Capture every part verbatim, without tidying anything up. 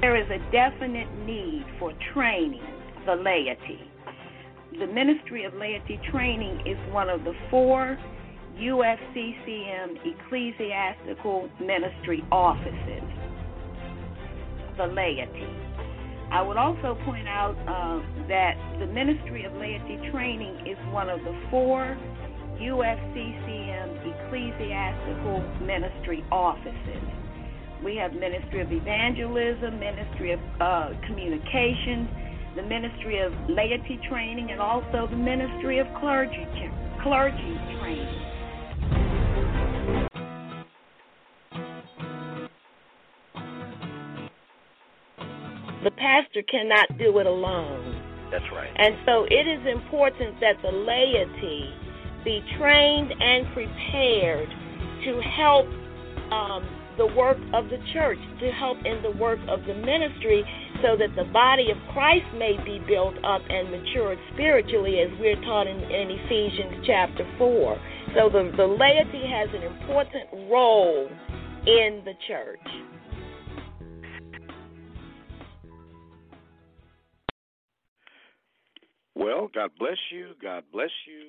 There is a definite need for training the laity. The Ministry of Laity Training is one of the four U F C C M ecclesiastical ministry offices, the laity. I would also point out uh, that the Ministry of Laity Training is one of the four U F C C M ecclesiastical ministry offices. We have Ministry of Evangelism, Ministry of uh, Communications, the Ministry of Laity Training, and also the Ministry of Clergy, clergy Training. The pastor cannot do it alone. That's right. And so it is important that the laity be trained and prepared to help um, the work of the church, to help in the work of the ministry, so that the body of Christ may be built up and matured spiritually, as we're taught in, in Ephesians chapter four. So the, the laity has an important role in the church. Well, God bless you. God bless you.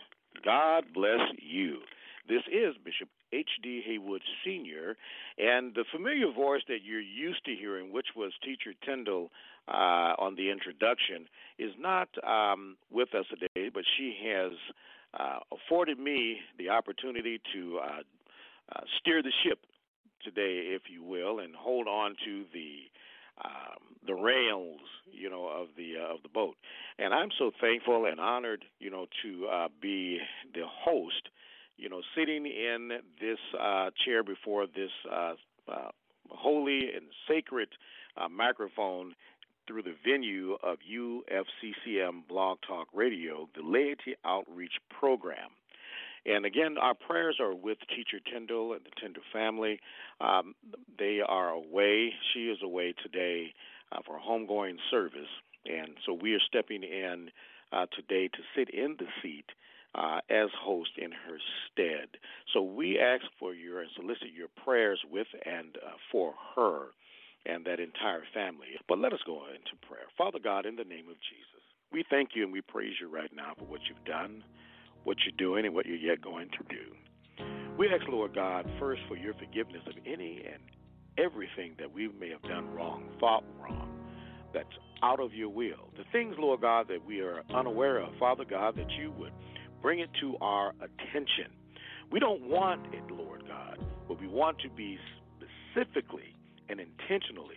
God bless you. This is Bishop H D. Haywood Senior, and the familiar voice that you're used to hearing, which was Teacher Tyndall uh, on the introduction, is not um, with us today, but she has uh, afforded me the opportunity to uh, uh, steer the ship today, if you will, and hold on to the um, the rails, you know, of the uh, of the boat. And I'm so thankful and honored, you know, to uh, be the host, you know, sitting in this uh, chair before this uh, uh, holy and sacred uh, microphone through the venue of U F C C M Blog Talk Radio, the Laity Outreach Program. And again, our prayers are with Teacher Tyndall and the Tyndall family. Um, they are away. She is away today uh, for a homegoing service. And so we are stepping in uh, today to sit in the seat uh, as host in her stead. So we ask for your and solicit your prayers with and uh, for her and that entire family. But let us go into prayer. Father God, in the name of Jesus, we thank you and we praise you right now for what you've done, what you're doing, and what you're yet going to do. We ask, Lord God, first for your forgiveness of any and everything that we may have done wrong, thought wrong, that's out of your will. The things, Lord God, that we are unaware of, Father God, that you would bring it to our attention. We don't want it, Lord God, but we want to be specifically and intentionally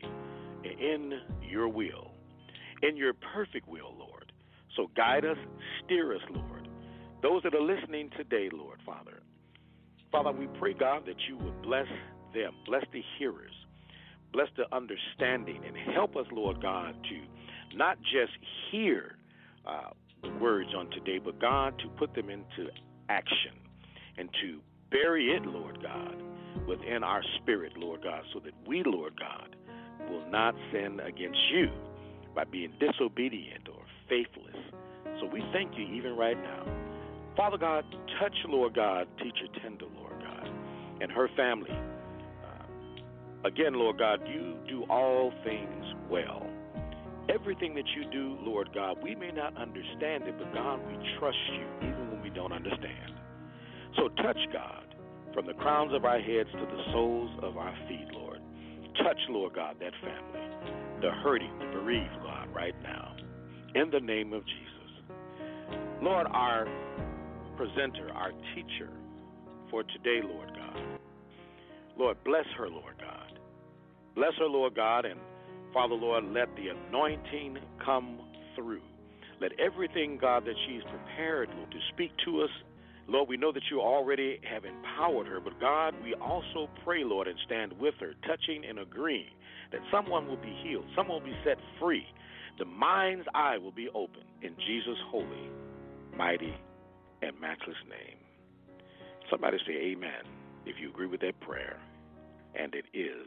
in your will, in your perfect will, Lord. So guide us, steer us, Lord. Those that are listening today, Lord, Father, Father, we pray, God, that you would bless them, bless the hearers, bless the understanding, and help us, Lord God, to not just hear uh, the words on today, but, God, to put them into action and to bury it, Lord God, within our spirit, Lord God, so that we, Lord God, will not sin against you by being disobedient or faithless. So we thank you even right now. Father God, touch, Lord God, Teacher Tyndall, Lord God, and her family. Uh, again, Lord God, you do all things well. Everything that you do, Lord God, we may not understand it, but God, we trust you even when we don't understand. So touch, God, from the crowns of our heads to the soles of our feet, Lord. Touch, Lord God, that family, the hurting, the bereaved, God, right now, in the name of Jesus. Lord, our presenter, our teacher for today, Lord God. Lord, bless her, Lord God. Bless her, Lord God, and Father, Lord, let the anointing come through. Let everything, God, that she's prepared, Lord, to speak to us, Lord, we know that you already have empowered her, but God, we also pray, Lord, and stand with her, touching and agreeing that someone will be healed, someone will be set free. The mind's eye will be open in Jesus' holy, mighty, and matchless name. Somebody say amen if you agree with that prayer. And it is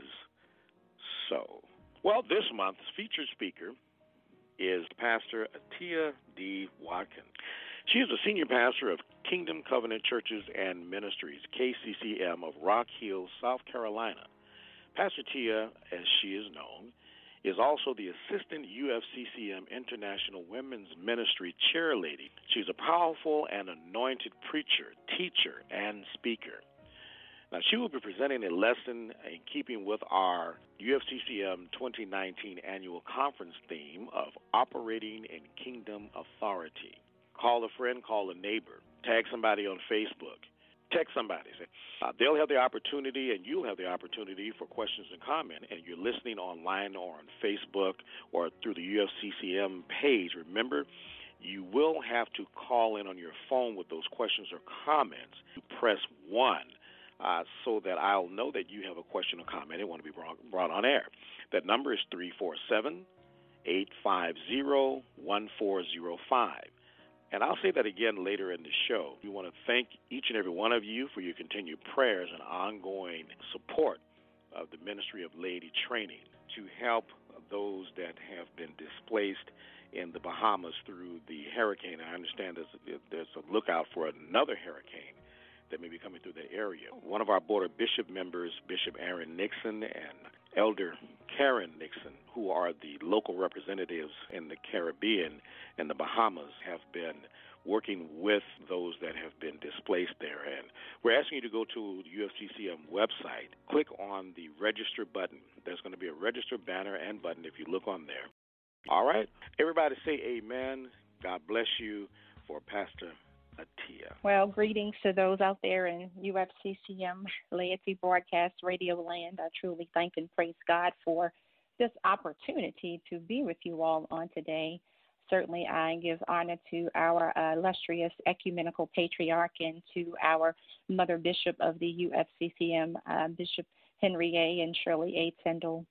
so. Well, this month's featured speaker is Pastor Atia D. Watkins. She is the senior pastor of Kingdom Covenant Churches and Ministries, K C C M, of Rock Hill, South Carolina. Pastor Tia, as she is known, is also the Assistant U F C C M International Women's Ministry Chairlady. She's a powerful and anointed preacher, teacher, and speaker. Now, she will be presenting a lesson in keeping with our U F C C M twenty nineteen annual conference theme of Operating in Kingdom Authority. Call a friend, call a neighbor, tag somebody on Facebook, text somebody. Uh, they'll have the opportunity, and you'll have the opportunity for questions and comment, and you're listening online or on Facebook or through the U F C C M page. Remember, you will have to call in on your phone with those questions or comments. You press one. Uh, so that I'll know that you have a question or comment and want to be brought, brought on air. That number is three four seven, eight five zero, one four zero five. And I'll say that again later in the show. We want to thank each and every one of you for your continued prayers and ongoing support of the Ministry of Laity Training to help those that have been displaced in the Bahamas through the hurricane. I understand there's, there's a lookout for another hurricane that may be coming through the area. One of our Board of Bishop members, Bishop Aaron Nixon and Elder Karen Nixon, who are the local representatives in the Caribbean and the Bahamas, have been working with those that have been displaced there. And we're asking you to go to the U F C C M website, click on the register button. There's going to be a register banner and button if you look on there. All right? Everybody say amen. God bless you for Pastor Atia. Well, greetings to those out there in U F C C M Laity Broadcast Radio Land. I truly thank and praise God for this opportunity to be with you all on today. Certainly, I give honor to our uh, illustrious ecumenical patriarch and to our Mother Bishop of the U F C C M, uh, Bishop Henry A. and Shirley A. Tyndall.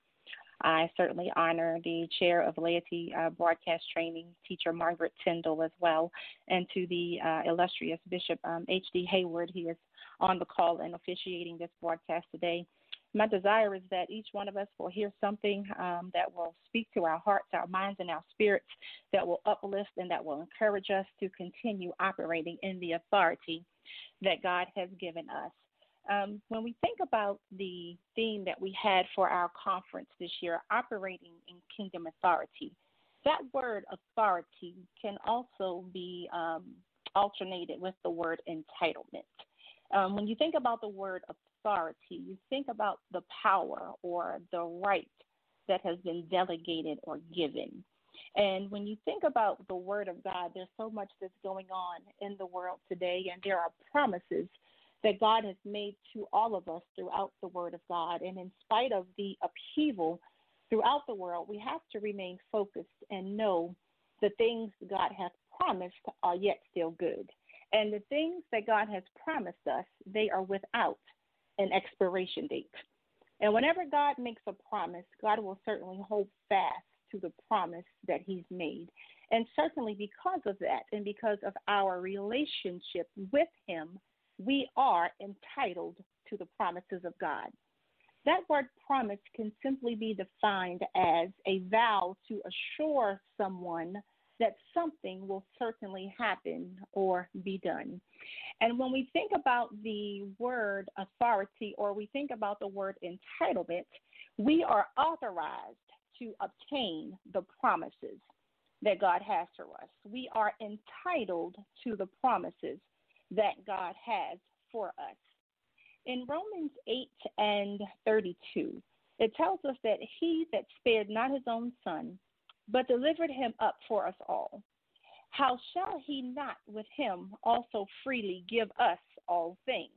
I certainly honor the chair of laity uh, broadcast training, teacher Margaret Tyndall, as well, and to the uh, illustrious Bishop um, H D Hayward. He is on the call and officiating this broadcast today. My desire is that each one of us will hear something um, that will speak to our hearts, our minds, and our spirits, that will uplift and that will encourage us to continue operating in the authority that God has given us. Um, when we think about the theme that we had for our conference this year, operating in kingdom authority, that word authority can also be um, alternated with the word entitlement. Um, when you think about the word authority, you think about the power or the right that has been delegated or given. And when you think about the word of God, there's so much that's going on in the world today, and there are promises that God has made to all of us throughout the Word of God. And in spite of the upheaval throughout the world, we have to remain focused and know the things God has promised are yet still good. And the things that God has promised us, they are without an expiration date. And whenever God makes a promise, God will certainly hold fast to the promise that he's made. And certainly because of that and because of our relationship with him, we are entitled to the promises of God. That word promise can simply be defined as a vow to assure someone that something will certainly happen or be done. And when we think about the word authority, or we think about the word entitlement, we are authorized to obtain the promises that God has for us. We are entitled to the promises that God has for us. In Romans eight and thirty-two, it tells us that he that spared not his own son, but delivered him up for us all, how shall he not with him also freely give us all things?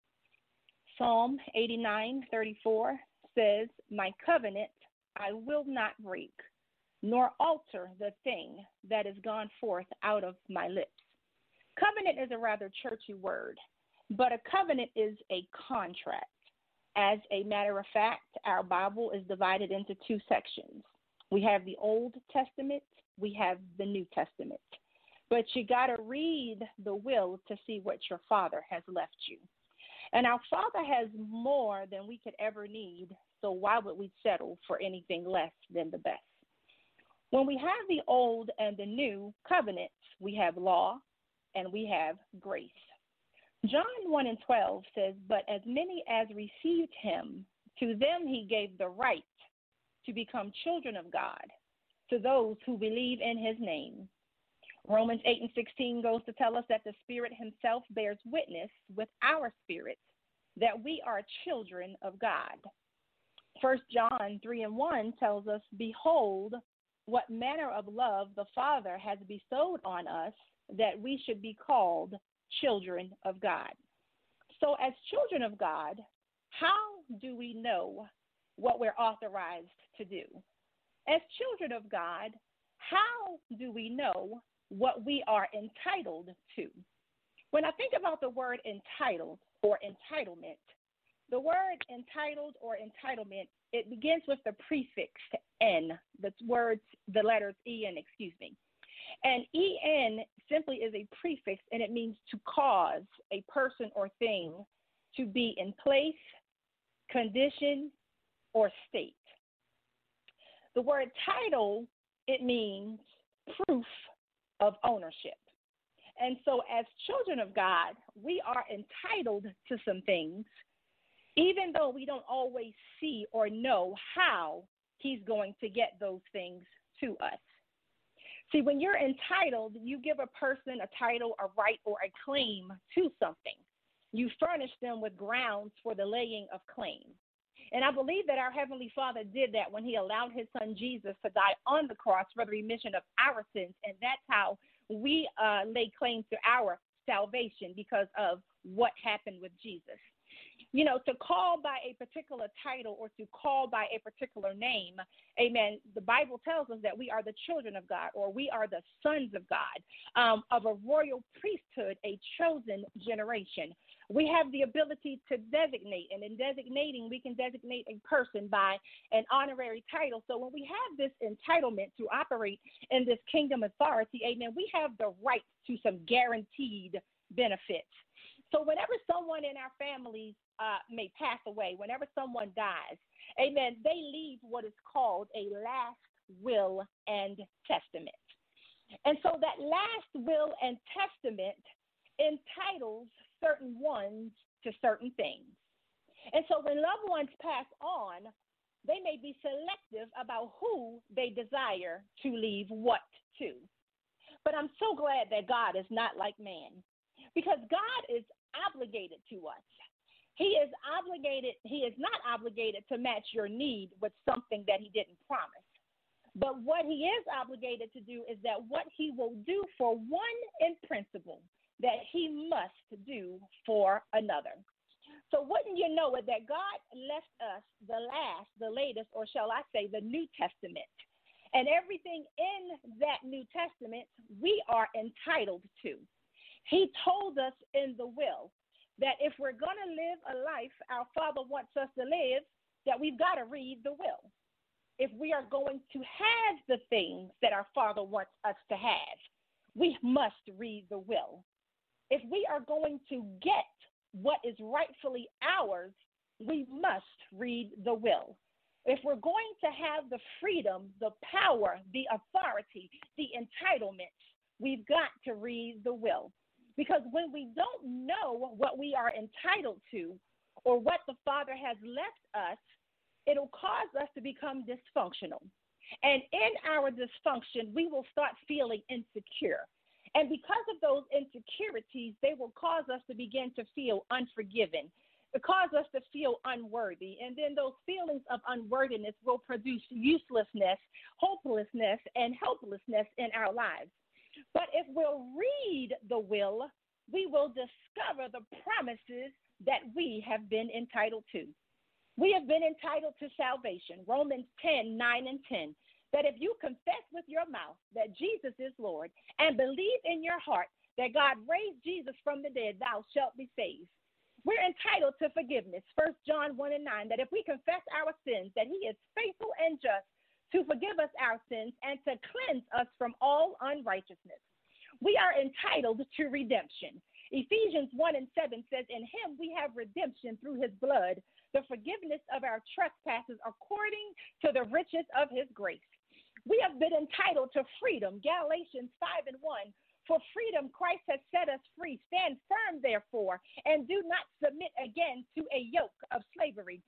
Psalm eighty-nine thirty-four says, my covenant I will not break, nor alter the thing that is gone forth out of my lips. Covenant is a rather churchy word, but a covenant is a contract. As a matter of fact, our Bible is divided into two sections. We have the Old Testament, we have the New Testament. But you got to read the will to see what your Father has left you. And our Father has more than we could ever need, so why would we settle for anything less than the best? When we have the Old and the New covenants, we have law, and we have grace. John one and twelve says, but as many as received him, to them he gave the right to become children of God to those who believe in his name. Romans eight and sixteen goes to tell us that the Spirit himself bears witness with our spirit that we are children of God. First John three and one tells us, behold, what manner of love the Father has bestowed on us, that we should be called children of God. So as children of God, how do we know what we're authorized to do? As children of God, how do we know what we are entitled to? When I think about the word entitled or entitlement, the word entitled or entitlement, it begins with the prefix N, the words, the letters E N, excuse me. And E N simply is a prefix, and it means to cause a person or thing to be in place, condition, or state. The word title, it means proof of ownership. And so as children of God, we are entitled to some things, even though we don't always see or know how he's going to get those things to us. See, when you're entitled, you give a person a title, a right, or a claim to something. You furnish them with grounds for the laying of claim. And I believe that our Heavenly Father did that when he allowed his son Jesus to die on the cross for the remission of our sins. And that's how we uh, lay claim to our salvation, because of what happened with Jesus. You know, to call by a particular title or to call by a particular name, amen, the Bible tells us that we are the children of God, or we are the sons of God, um, of a royal priesthood, a chosen generation. We have the ability to designate, and in designating, we can designate a person by an honorary title. So when we have this entitlement to operate in this kingdom authority, amen, we have the right to some guaranteed benefits. So whenever someone in our families uh, may pass away, whenever someone dies, amen, they leave what is called a last will and testament. And so that last will and testament entitles certain ones to certain things. And so when loved ones pass on, they may be selective about who they desire to leave what to. But I'm so glad that God is not like man, because God is obligated to us. He is obligated, he is not obligated to match your need with something that he didn't promise. But what he is obligated to do is that what he will do for one in principle, that he must do for another. So wouldn't you know it that God left us the last, the latest, or shall I say the New Testament. And everything in that New Testament we are entitled to. He told us in the will that if we're going to live a life our Father wants us to live, that we've got to read the will. If we are going to have the things that our Father wants us to have, we must read the will. If we are going to get what is rightfully ours, we must read the will. If we're going to have the freedom, the power, the authority, the entitlement, we've got to read the will. Because when we don't know what we are entitled to or what the Father has left us, it'll cause us to become dysfunctional. And in our dysfunction, we will start feeling insecure. And because of those insecurities, they will cause us to begin to feel unforgiven. It causes us to feel unworthy. And then those feelings of unworthiness will produce uselessness, hopelessness, and helplessness in our lives. But if we'll read the will, we will discover the promises that we have been entitled to. We have been entitled to salvation. Romans ten, nine and ten. That if you confess with your mouth that Jesus is Lord and believe in your heart that God raised Jesus from the dead, thou shalt be saved. We're entitled to forgiveness. First John one and nine, that if we confess our sins, that he is faithful and just to forgive us our sins and to cleanse us from all unrighteousness. We are entitled to redemption. Ephesians one and seven says, in him we have redemption through his blood, the forgiveness of our trespasses according to the riches of his grace. We have been entitled to freedom. Galatians five and one. For freedom, Christ has set us free. Stand firm, therefore, and do not submit again to a yoke of slavery.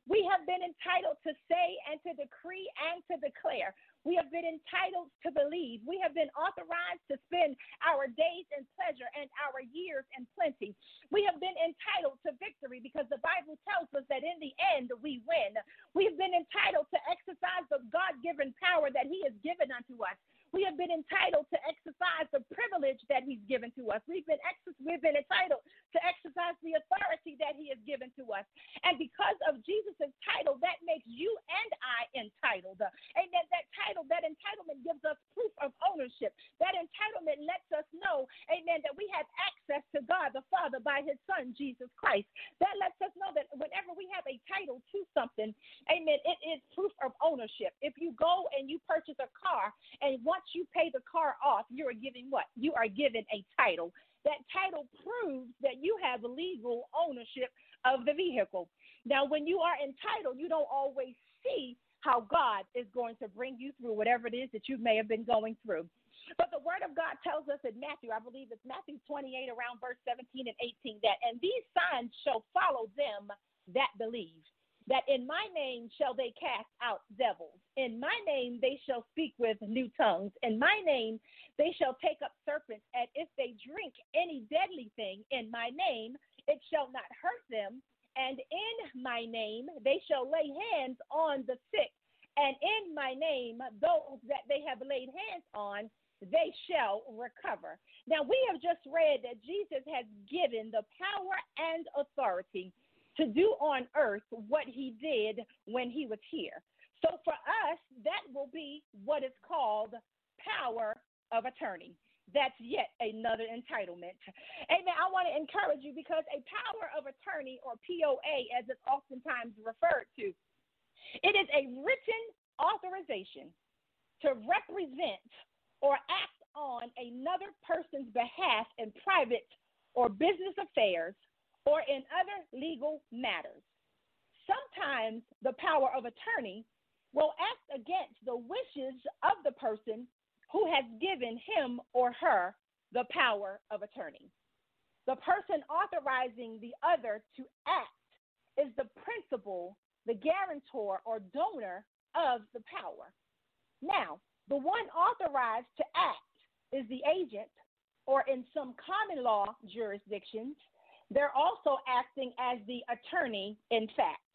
We have been entitled to say and to decree and to declare. We have been entitled to believe. We have been authorized to spend our days in pleasure and our years in plenty. We have been entitled to victory because the Bible tells us that in the end we win. We have been entitled to exercise the God-given power that he has given unto us. We have been entitled to exercise the privilege that he's given to us. We've been ex- we've been entitled to exercise the authority that he has given to us. And because of Jesus' title, that makes you and I entitled. And that, that title, that entitlement gives us proof of ownership. That entitlement lets us know, amen, that we have access to God the Father by his Son, Jesus Christ. That lets us know that whenever we have a title to something, amen, it is proof of ownership. If you go and you purchase a car, and once you pay the car off, you are giving what? You are given a title. That title proves that you have legal ownership of the vehicle. Now, when you are entitled, you don't always see how God is going to bring you through whatever it is that you may have been going through. But the word of God tells us in Matthew, I believe it's Matthew twenty-eight, around verse seventeen and eighteen, that, and these signs shall follow them that believe. That in my name shall they cast out devils. In my name they shall speak with new tongues. In my name they shall take up serpents, and if they drink any deadly thing in my name, it shall not hurt them. And in my name they shall lay hands on the sick, and in my name those that they have laid hands on, they shall recover. Now we have just read that Jesus has given the power and authority to do on earth what he did when he was here. So for us, that will be what is called power of attorney. That's yet another entitlement. Amen. I want to encourage you because a power of attorney, or P O A as it's oftentimes referred to, it is a written authorization to represent or act on another person's behalf in private or business affairs or in other legal matters. Sometimes the power of attorney will act against the wishes of the person who has given him or her the power of attorney. The person authorizing the other to act is the principal, the guarantor or donor of the power. Now, the one authorized to act is the agent, or in some common law jurisdictions, they're also acting as the attorney in fact.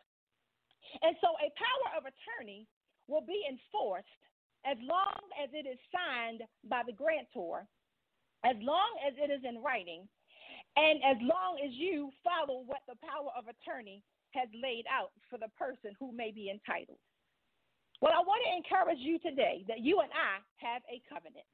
And so a power of attorney will be enforced as long as it is signed by the grantor, as long as it is in writing, and as long as you follow what the power of attorney has laid out for the person who may be entitled. Well, I want to encourage you today that you and I have a covenant.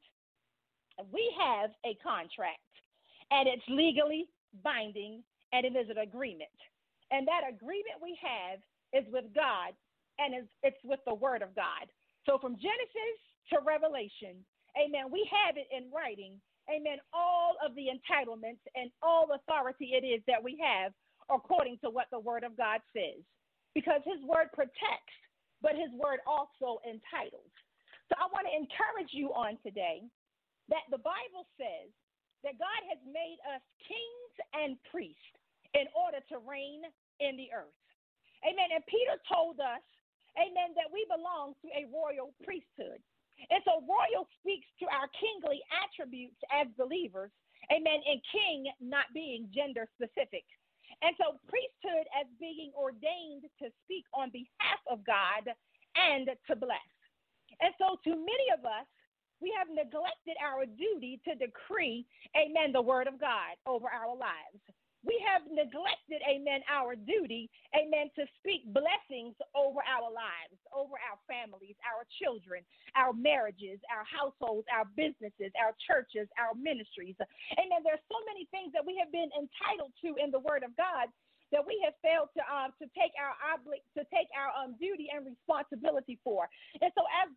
We have a contract, and it's legally binding, and it is an agreement. And that agreement we have is with God, and it's, it's with the word of God. So from Genesis to Revelation, amen, we have it in writing, amen, all of the entitlements and all authority it is that we have according to what the word of God says. Because his word protects, but his word also entitles. So I want to encourage you on today that the Bible says that God has made us kings and priests in order to reign in the earth. Amen. And Peter told us, amen, that we belong to a royal priesthood. And so royal speaks to our kingly attributes as believers, amen, and king not being gender specific. And so priesthood as being ordained to speak on behalf of God and to bless. And so to many of us, we have neglected our duty to decree, amen, the word of God over our lives. We have neglected, amen, our duty, amen, to speak blessings over our lives, over our families, our children, our marriages, our households, our businesses, our churches, our ministries. Amen. There's so many things that we have been entitled to in the word of God that we have failed to um, to take our obli- to take our um, duty and responsibility for. And so as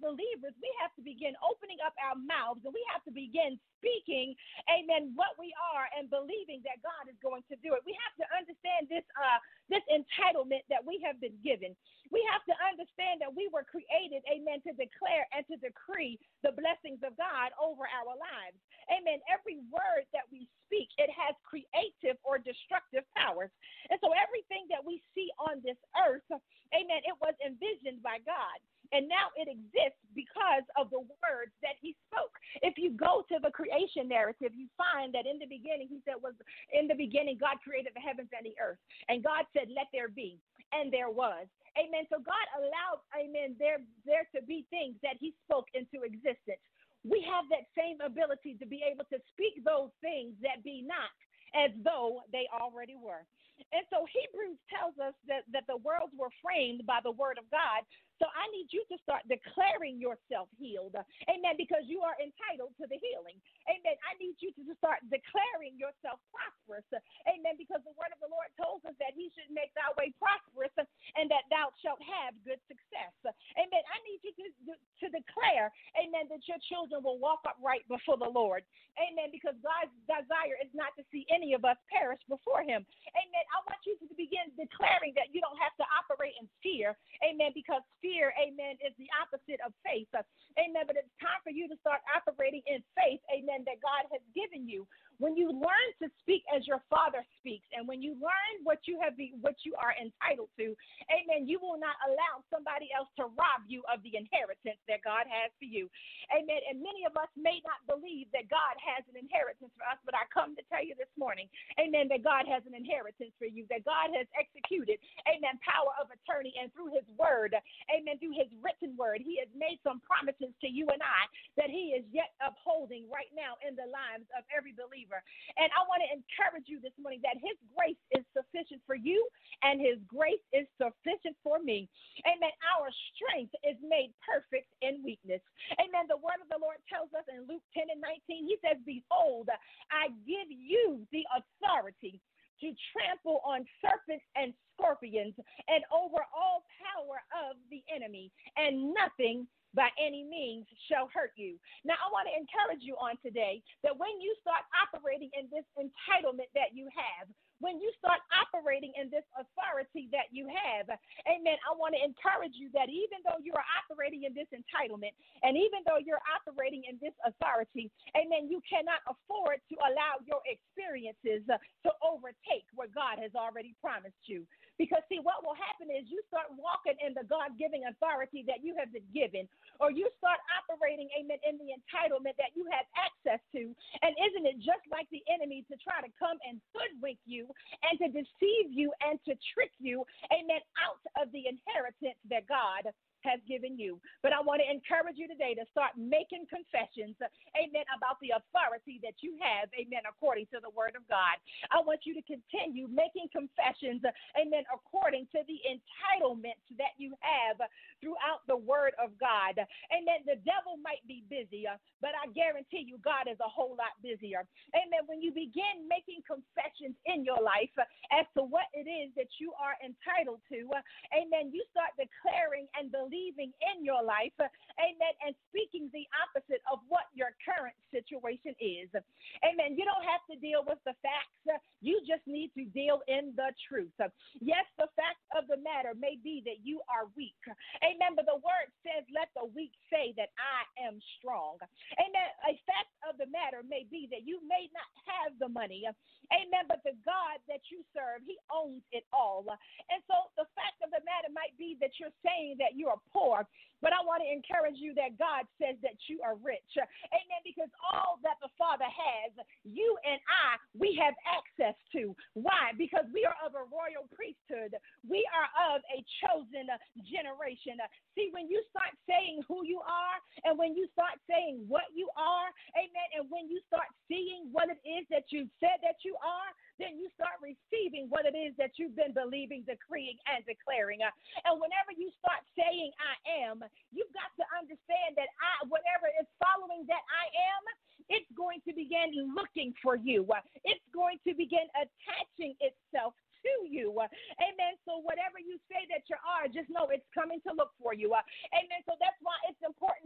believers, we have to begin opening up our mouths, and we have to begin speaking, amen, what we are and believing that God is going to do it. We have to understand this uh, this entitlement that we have been given. We have to understand that we were created, amen, to declare and to decree the blessings of God over our lives. Amen. Every word that we speak, it has creative or destructive powers. And so everything that we see on this earth, amen, it was envisioned by God. And now it exists because of the words that he spoke. If you go to the creation narrative, you find that in the beginning, he said, was in the beginning, God created the heavens and the earth. And God said, let there be. And there was. Amen. So God allowed, amen, there, there to be things that he spoke into existence. We have that same ability to be able to speak those things that be not as though they already were. And so Hebrews tells us that, that the worlds were framed by the word of God. So I need you to start declaring yourself healed. Amen. Because you are entitled to the healing. Amen. I need you to start declaring yourself prosperous. Amen. Because the word of the Lord tells us that he should make thy way prosperous and that thou shalt have good success. Amen. I need you to, to declare, amen, that your children will walk upright before the Lord. Amen. Because God's desire is not to see any of us perish before him. Amen. I want you to begin declaring that you don't have to operate in fear. Amen. Because fear, amen, is the opposite of faith. Amen. But it's time for you to start operating in faith, amen, that God has given you. When you learn to speak as your Father speaks, and when you learn what you have, be, what you are entitled to, amen, you will not allow somebody else to rob you of the inheritance that God has for you. Amen. And many of us may not believe that God has an inheritance for us, but I come to tell you this morning, amen, that God has an inheritance for you, that God has executed, amen, power of attorney, and through his word, amen, through his written word, he has made some promises to you and I that he is yet upholding right now in the lives of every believer. And I want to encourage you this morning that his grace is sufficient for you and his grace is sufficient for me. Amen. Our strength is made perfect in weakness. Amen. The word of the Lord tells us in Luke ten and nineteen, he says, behold, I give you the authority to trample on serpents and scorpions and over all power of the enemy, and nothing by any means shall hurt you. Now, I want to encourage you on today that when you start operating in this entitlement that you have, when you start operating in this authority that you have, amen, I want to encourage you that even though you are operating in this entitlement, and even though you're operating in this authority, amen, you cannot afford to allow your experiences to overtake what God has already promised you. Because, see, what will happen is you start walking in the God-given authority that you have been given, or you start operating, amen, in the entitlement that you have access to. And isn't it just like the enemy to try to come and hoodwink you and to deceive you and to trick you, amen, out of the inheritance that God has given you. But I want to encourage you today to start making confessions, amen, about the authority that you have, amen, according to the word of God. I want you to continue making confessions, amen, according to the entitlements that you have throughout the word of God. Amen. The devil might be busy, but I guarantee you God is a whole lot busier. Amen. When you begin making confessions in your life as to what it is that you are entitled to, amen, you start declaring and believing in your life, amen, and speaking the opposite of what your current situation is. Amen. You don't have to deal with the facts. You just need to deal in the truth. Yes, the fact of the matter may be that you are weak. Amen. But the word says, let the weak say that I am strong. Amen. A fact of the matter may be that you may not have the money. Amen. But the God that you serve, he owns it all. And so the fact of the matter might be that you're saying that you are poor, but I want to encourage you that God says that you are rich. Amen. Because all that the Father has, you and I, we have access to. Why? Because we are of a royal priesthood. We are of a chosen generation. See, when you start saying who you are, and when you start saying what you are, amen, and when you start seeing what it is that you said that you are, then you start receiving what it is that you've been believing, decreeing, and declaring. And whenever you start saying I am, you've got to understand that I, whatever is following that I am, it's going to begin looking for you. It's going to begin attaching itself to you. Amen. So whatever you say that you are, just know it's coming to look for you. Amen. So that's why it's important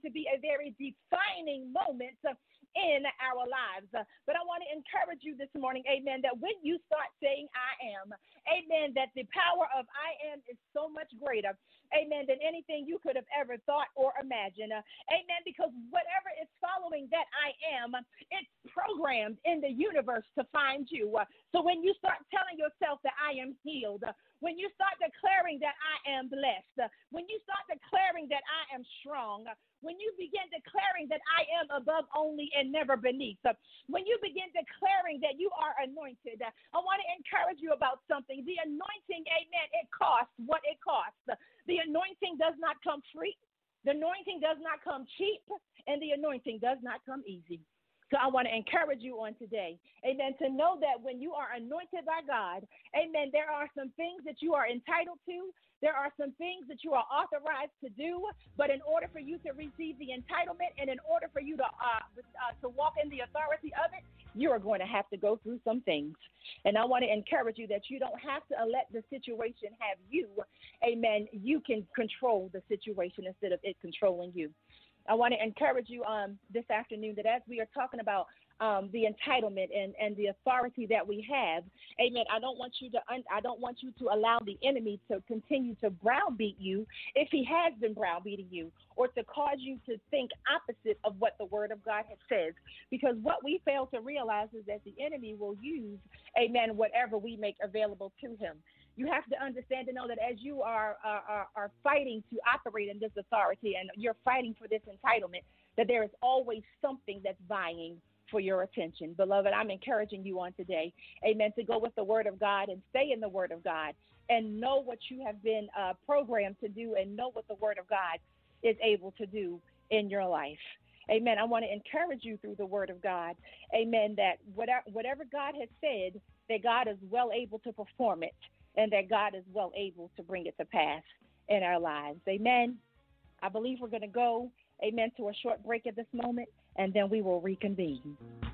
to be a very defining moment uh, in our lives. Uh, but I want to encourage you this morning, amen, that when you start saying I am, amen, that the power of I am is so much greater, amen, than anything you could have ever thought or imagined. Uh, amen, because whatever is following that I am, it's programmed in the universe to find you. Uh, so when you start telling yourself that I am healed, uh, when you start declaring that I am blessed, uh, when you start declaring that I am strong, uh, when you begin declaring that I am above only and never beneath, uh, when you begin declaring that you are anointed, uh, I want to encourage you about something. The anointing, amen, it costs what it costs. The anointing does not come free. The anointing does not come cheap, and the anointing does not come easy. So I want to encourage you on today, amen, to know that when you are anointed by God, amen, there are some things that you are entitled to. There are some things that you are authorized to do, but in order for you to receive the entitlement and in order for you to uh, uh, to walk in the authority of it, you are going to have to go through some things. And I want to encourage you that you don't have to let the situation have you. Amen. You can control the situation instead of it controlling you. I want to encourage you um, this afternoon that as we are talking about um, the entitlement and, and the authority that we have, amen, I don't want you to un- I don't want you to allow the enemy to continue to browbeat you if he has been browbeating you, or to cause you to think opposite of what the word of God has said. Because what we fail to realize is that the enemy will use, amen, whatever we make available to him. You have to understand and know that as you are, are, are fighting to operate in this authority and you're fighting for this entitlement, that there is always something that's vying for your attention. Beloved, I'm encouraging you on today, amen, to go with the word of God and stay in the word of God and know what you have been uh, programmed to do and know what the word of God is able to do in your life. Amen. I want to encourage you through the word of God, amen, that whatever, whatever God has said, that God is well able to perform it, and that God is well able to bring it to pass in our lives. Amen. I believe we're going to go, amen, to a short break at this moment, and then we will reconvene.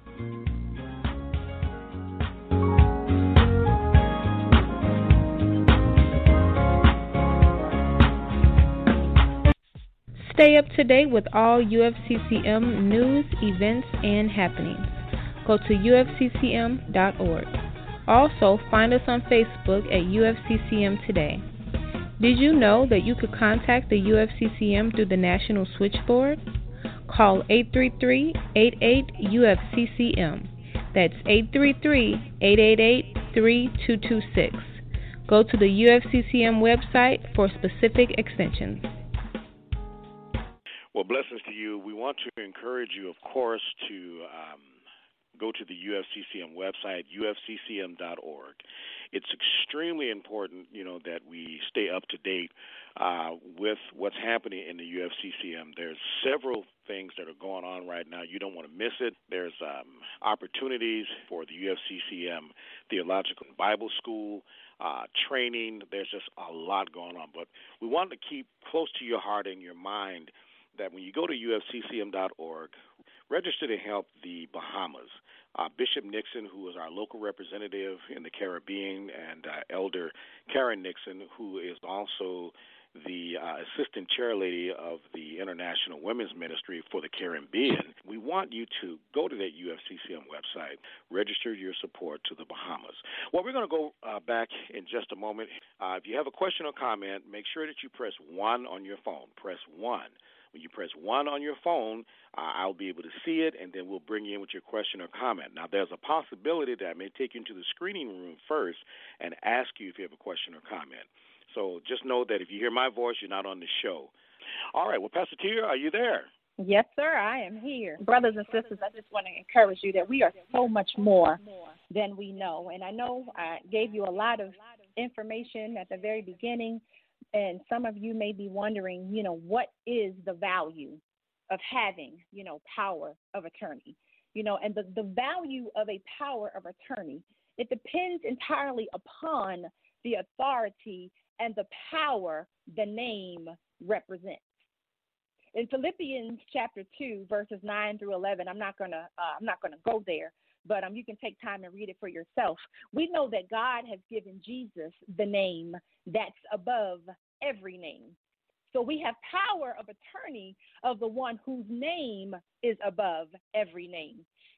Stay up to date with all U F C C M news, events, and happenings. Go to U F C C M dot org. Also, find us on Facebook at U F C C M Today. Did you know that you could contact the U F C C M through the National Switchboard? Call eight three three, eight eight, U F C C M. That's eight three three, eight eight eight, three two two six. Go to the U F C C M website for specific extensions. Well, blessings to you. We want to encourage you, of course, to um, go to the U F C C M website, U F C C M dot org. It's extremely important, you know, that we stay up to date uh, with what's happening in the U F C C M. There's several things that are going on right now. You don't want to miss it. There's um, opportunities for the U F C C M Theological Bible School, uh, training. There's just a lot going on. But we want to keep close to your heart and your mind that when you go to U F C C M dot org, register to help the Bahamas. Uh, Bishop Nixon, who is our local representative in the Caribbean, and uh, Elder Karen Nixon, who is also the uh, assistant chairlady of the International Women's Ministry for the Caribbean. We want you to go to that U F C C M website, register your support to the Bahamas. Well, we're going to go uh, back in just a moment. Uh, if you have a question or comment, make sure that you press one on your phone. Press one. When you press one on your phone, uh, I'll be able to see it, and then we'll bring you in with your question or comment. Now, there's a possibility that I may take you into the screening room first and ask you if you have a question or comment. So just know that if you hear my voice, you're not on the show. All right. Well, Pastor Tia, are you there? Yes, sir, I am here. Brothers and sisters, I just want to encourage you that we are so much more than we know. And I know I gave you a lot of information at the very beginning, and some of you may be wondering, you know, what is the value of having, you know, power of attorney? You know, and the, the value of a power of attorney, it depends entirely upon the authority and the power the name represents. In Philippians chapter two, verses nine through eleven, I'm not gonna uh, I'm not gonna go there, but um, you can take time and read it for yourself. We know that God has given Jesus the name that's above every name. So we have power of attorney of the one whose name is above every name.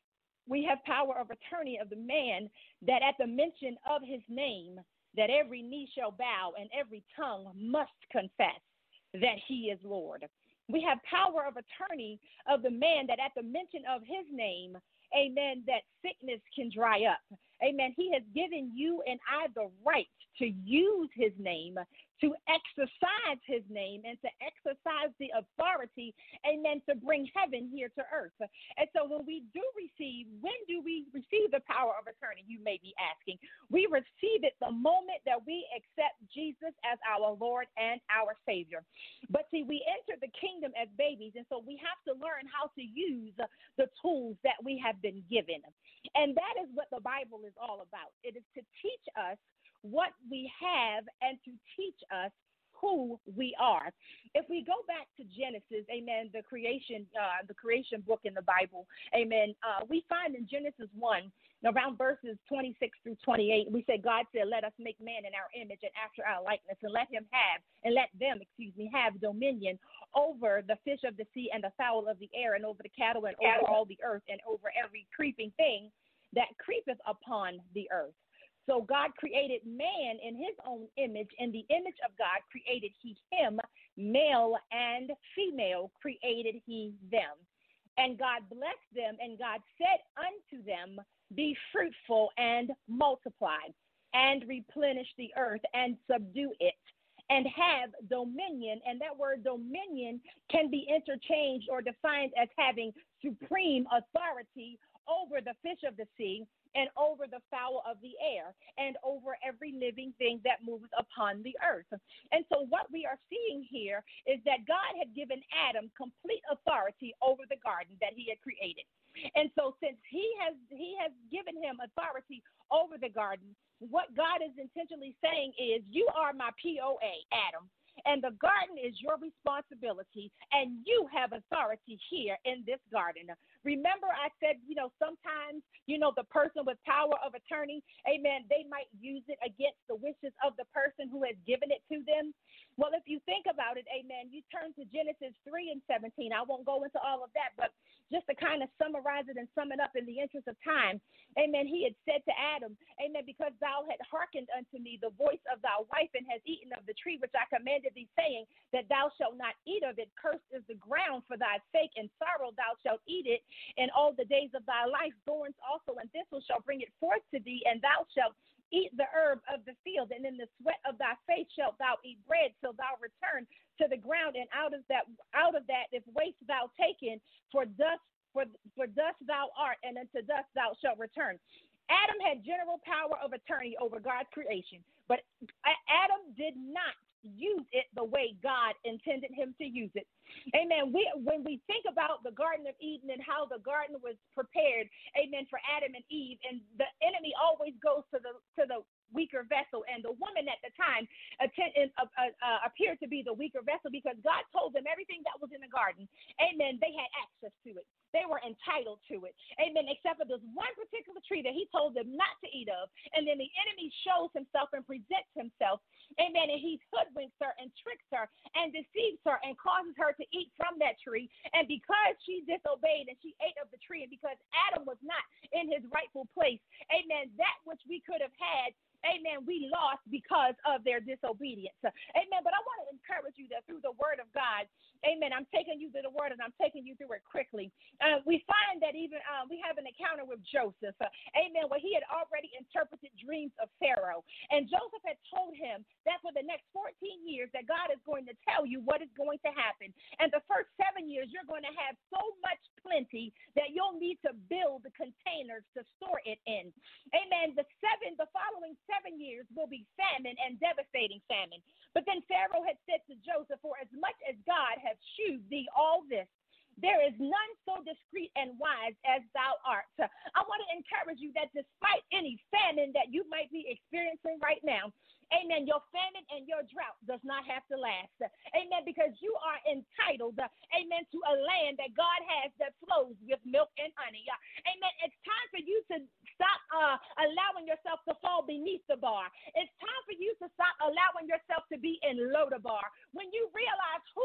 We have power of attorney of the man that at the mention of his name, that every knee shall bow and every tongue must confess that he is Lord. We have power of attorney of the man that at the mention of his name, amen, that sickness can dry up. Amen. He has given you and I the right to use his name, to exercise his name, and to exercise the authority, amen, to bring heaven here to earth. And so when we do receive, when do we receive the power of attorney, you may be asking? We receive it the moment that we accept Jesus as our Lord and our Savior. But see, we enter the kingdom as babies, and so we have to learn how to use the tools that we have been given. And that is what the Bible is all about. It is to teach us what we have and to teach us who we are. If we go back to Genesis, amen, the creation, uh, the creation book in the Bible, amen, uh, we find in Genesis one, around verses twenty-six through twenty-eight, we say, God said, let us make man in our image and after our likeness, and let him have, and let them, excuse me, have dominion over the fish of the sea and the fowl of the air and over the cattle and over all the earth and over every creeping thing that creepeth upon the earth. So God created man in his own image. In the image of God created he him, male and female created he them. And God blessed them, and God said unto them, be fruitful and multiply, and replenish the earth and subdue it, and have dominion. And that word dominion can be interchanged or defined as having supreme authority over the fish of the sea, and over the fowl of the air, and over every living thing that moves upon the earth. And so what we are seeing here is that God had given Adam complete authority over the garden that he had created. And so since he has he has given him authority over the garden, what God is intentionally saying is, you are my P O A, Adam. And the garden is your responsibility, and you have authority here in this garden. Remember, I said, you know, sometimes, you know, the person with power of attorney, amen, they might use it against the wishes of the person who has given it to them. Well, if you think about it, amen, you turn to Genesis three and seventeen. I won't go into all of that, but just to kind of summarize it and sum it up in the interest of time, amen, he had said to Adam, amen, because thou had hearkened unto me the voice of thy wife and hast eaten of the tree which I commanded thee, saying that thou shalt not eat of it. Cursed is the ground for thy sake, and sorrow thou shalt eat it in all the days of thy life. Thorns also and thistles shall bring it forth to thee, and thou shalt eat the herb of the field, and in the sweat of thy face shalt thou eat bread till thou return to the ground, and out of that out of that if waste thou taken, for dust for for dust thou art, and unto dust thou shalt return. Adam had general power of attorney over God's creation, but Adam did not use it the way God intended him to use it. Amen. We, when we think about the Garden of Eden and how the garden was prepared, amen, for Adam and Eve, and the enemy always goes to the to the weaker vessel, and the woman at the time attend, uh, uh, uh, appeared to be the weaker vessel, because God told them everything that was in the garden, amen, they had access to it. They were entitled to it, amen, except for this one particular tree that he told them not to eat of. And then the enemy shows himself and presents himself, amen, and he hoodwinks her and tricks her and deceives her and causes her to eat from that tree. And because she disobeyed and she ate of the tree, and because Adam was not in his rightful place, amen, that which we could have had, amen, we lost because of their disobedience. Amen. But I want to encourage you that through the word of God, amen, I'm taking you through the word, and I'm taking you through it quickly. Uh, we find that even uh, we have an encounter with Joseph, uh, amen, where he had already interpreted dreams of Pharaoh. And Joseph had told him that for the next fourteen years that God is going to tell you what is going to happen. And the first seven years, you're going to have so much plenty that you'll need to build the containers to store it in. Amen. The seven, the following seven years will be famine and devastating famine. But then Pharaoh had said to Joseph, for as much as God hath shewed thee all this, there is none so discreet and wise as thou art. I want to encourage you that despite any famine that you might be experiencing right now, amen, your famine and your drought does not have to last. Amen, because you are entitled, amen, to a land that God has that flows with milk and honey. Amen. It's time for you to stop uh, allowing yourself to fall beneath the bar. It's time for you to stop allowing yourself to be in Lodabar. When you realize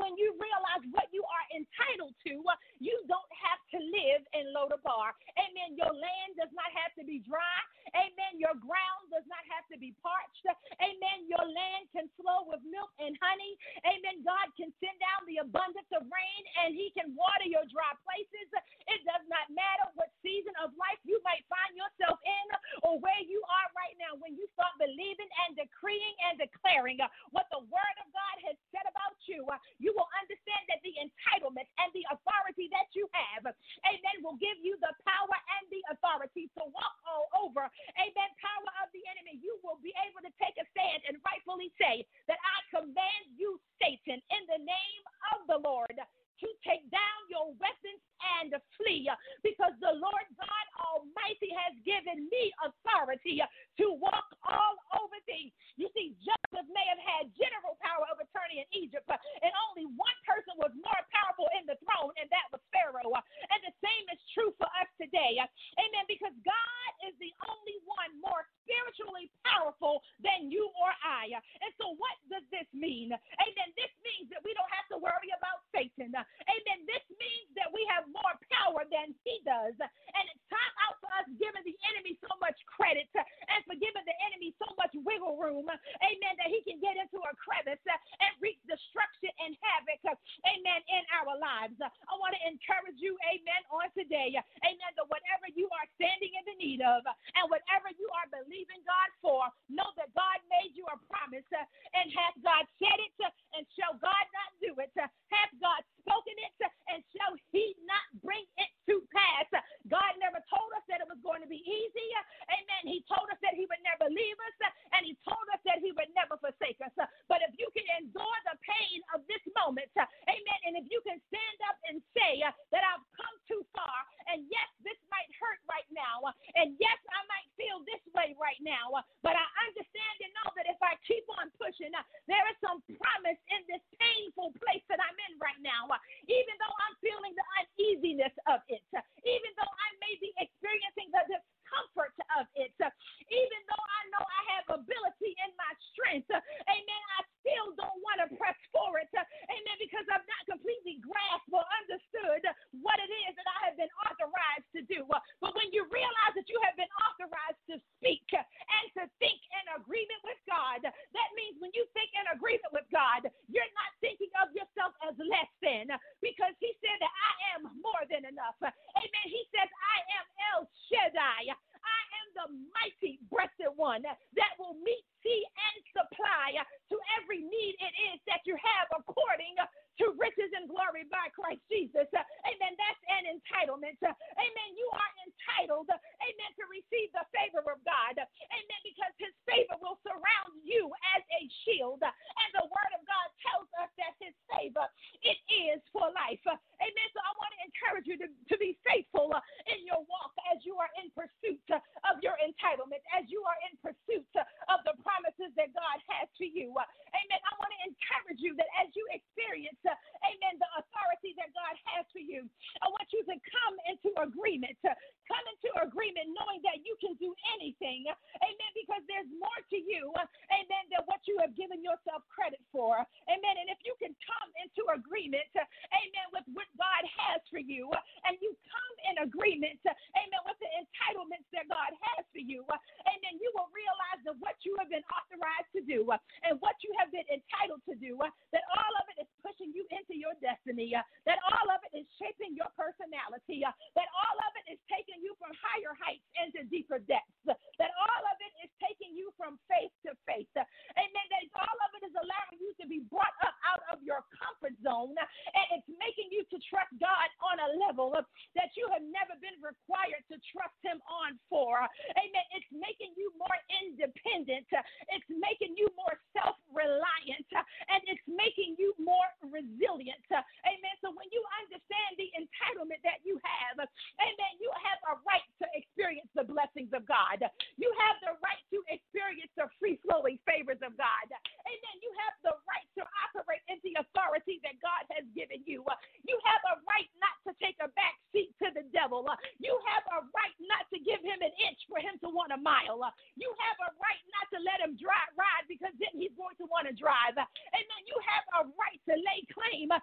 when you realize what you are entitled to, you don't have to live in Lodabar. Amen. Your land does not have to be dry. Amen. Your ground does not have to be parched. Amen. Your land can flow with milk and honey. Amen. God can send down the abundance of rain and he can water your dry places. It does not matter what season of life you might find yourself in or where you are right now. When you start believing and decreeing and declaring what the word of God has said about you, you will understand that the entitlement and the authority that you have, amen, will give you the power and the authority to walk all over, amen, power of the enemy. You will be able to take a stand and rightfully say that I command you, Satan, in the name of the Lord, to take down your weapons and flee, because the Lord God Almighty has given me authority to walk all over thee. You see, Joseph may have had general power of attorney in Egypt, and only one person was more powerful in the throne, and that was Pharaoh. And the same is true for us today. Amen. Because God is the only one more spiritually powerful than you or I. And so what does this mean? Amen. This means that we don't have to worry about Satan. Amen. This means that we have more power than he does. And it's time out for us giving the enemy so much credit and for giving the enemy so much wiggle room. Amen. That he can get into a crevice and wreak destruction and havoc. Amen. In our lives. I want to encourage you, amen, on today. Amen. That whatever you are standing in the need of and whatever you are believing God for, know that God made you a promise. And hath God said it, and shall God not do it? Hath God spoken it, and shall he not bring it to pass? God never told us that it was going to be easy. Amen. He told us that he would never leave us, and he told us that he would never forsake us. But if you can endure the pain of this moment, amen, and if you can stand up and say that I've come too far, and yes, this might hurt right now, and yes, I might feel this way right now, but I understand and know that if I keep on pushing, there is some promise in this painful place that I'm in right now. Even though I'm feeling the uneasiness of it, even though I may be experiencing the discomfort of it, even though I know I have ability in my strength, amen, I still don't want to press forward, amen, because I've not completely grasped or understood what it is that I have been authorized to do. But when you realize that you have been authorized to speak and to think in agreement with God, that means when you think in agreement with God, you're not thinking of yourself as less than, because he said that I am more than enough. Amen. He says, I am El Shaddai. I am the mighty breasted one that will meet, see, and supply to every need it is that you have according to riches and glory by Christ Jesus. Amen. That's an entitlement. Amen. You are entitled, amen, to receive the favor of God. Amen. Because his favor will surround you as a shield. And the word of God tells us that his favor, it is for life. Amen. So I want to encourage you to, to be faithful in your walk as you are in pursuit of your entitlement, as you are in pursuit of the promises that God has for you. Amen. I want to encourage you that as you experience, amen, the authority that God has for you, I want you to come into agreement. Come into agreement knowing that you can do anything. Amen. Because there's more to you, amen, than what you have given yourself credit for. Amen. And if you can come into agreement, amen, with what God has for you, and you come in agreement, amen, with the entitlements that God has for you, amen, you will realize that what you have been authorized to do and what you have been entitled to do, that all of it is pushing you into your destiny, that all of it is shaping your personality, that all of it is taking you from higher heights into deeper depths, that all of it is taking you from faith to faith. Amen. That all of it is allowing you to be brought up out of your comfort zone, and it's making you to trust God on a level that you have never been required to trust him on for. Amen. It's making you more independent. It's making you more self-reliant, and it's making you more resilient. Amen. So when you understand the entitlement that you have, amen, you have a right to experience the blessings of God. You have the right to experience the free-flowing favors of God. Amen. You have the right to operate in the authority that God has given you. You have a right not to take a back seat to the devil. You have a right not to give him an inch for him to want a mile. You have a right not to let him drive, ride, because then he's going to want to drive. Amen. You have a right to lay claim